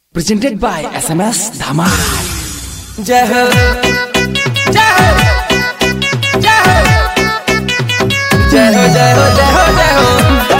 Presented by SMS Dhamal. जय हो जय हो जय हो जय हो जय हो जय हो जय हो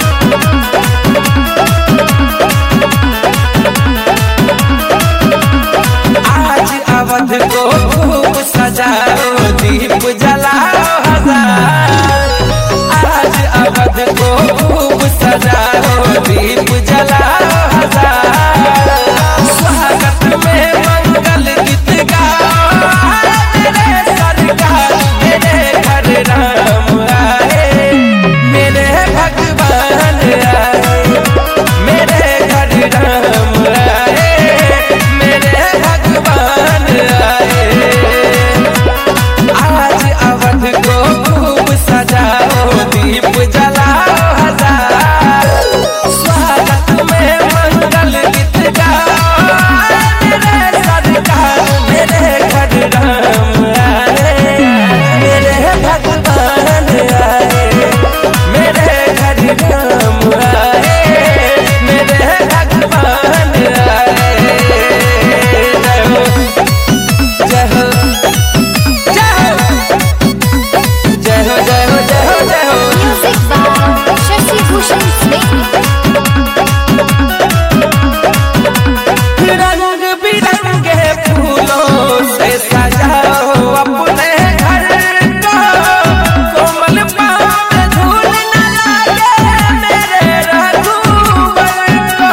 आज अवध को खूब सजाओ दीप जलाओ हजार। आज अवध को खूब सजाओ दीप जलाओ हजार। स्वागत में मंगल गीत गाओ मेरे सरकार मेरे घर राम आए मेरे भगवान आए मेरे घर राम आए मेरे भगवान आए। आज अवध को खूब सजाओ दीप जलाओ हजार। स्वागत में मंगल गीत गाओ मेरे सरकार मेरे घर राम आए मेरे भगवान आए मेरे घर राम आए मेरे भगवान आए। जय हो जय हो जय हो जय हो जय हो जय हो। Music by Shashi Bhushan Snake. रंग बिरंगे फूलों से सजाओ अपने घर को। कोमल पाँव में धूल न लगे मेरे रघुवर को।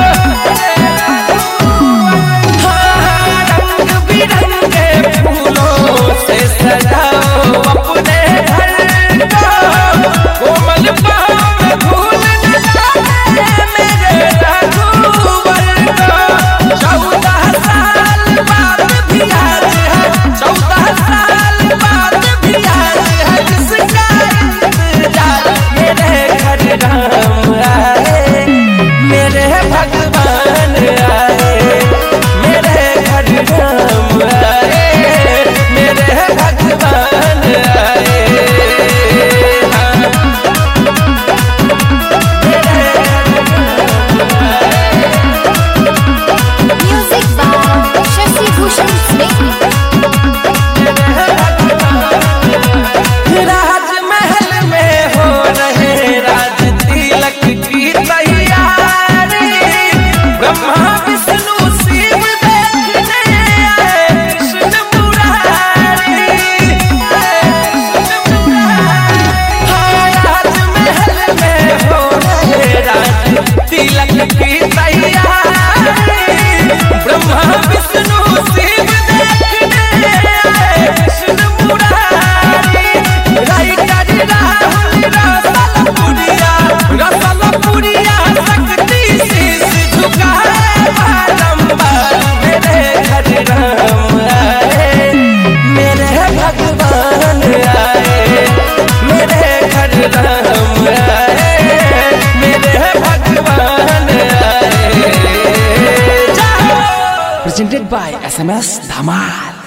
हाँ, रंग बिरंगे फूलों से सजाओ अपने घर को। कोमल पाँव में धूल न लगे मेरे रघुवर को। 14 साल बाद भी आज है 14 साल बाद भी आज है जिसका इंतजार। मेरे घर राम आए मेरे भगवान आए मेरे घर राम आए मेरे भगवान आए। Music by Shashi Bhushan Snake. राजमहल में हो रहे राज तिलक की तैयारी। ब्रह्मा विष्णु शिव देखने आए कृष्ण मुरारी। हाँ, राजमहल में हो रहे राज तिलक की तैयारी। ब्रह्मा विष्णु शिव देखने आए कृष्ण मुरारी। राइटर राहुल रसलपुरिया शक्ति शीश झुकाए बारंबार। मेरे घर राम आए मेरे भगवान आए मेरे घर राम आए मेरे भगवान आए। Presented by SMS Dhamal.